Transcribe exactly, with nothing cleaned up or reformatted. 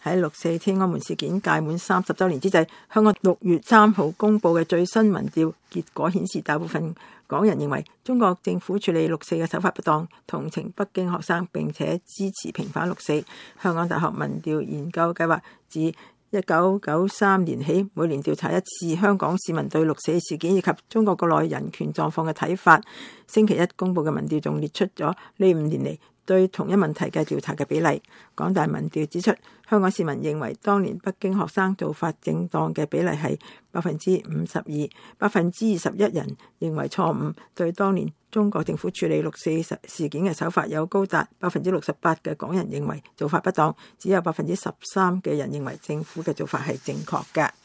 喺六四天安門事件屆滿三十週年之際，香港六月三號公佈嘅最新民調結果顯示，大部分港人認為中國政府處理六四嘅手法不當，同情北京學生，並且支持平反六四。香港大學民調研究計劃自一九九三年起，每年調查一次香港市民對六四事件以及中國國內人權狀況嘅睇法。星期一公佈嘅民調仲列出咗呢五年嚟對同一問題嘅調查嘅比例。港大民調指出，香港市民認為當年北京學生做法正當嘅比例係百分之五十二，百分之二十一人認為錯誤。對當年中國政府處理六四事件嘅手法有高達百分之六十八嘅港人認為做法不當，只有百分之十三嘅人認為政府嘅做法係正確嘅。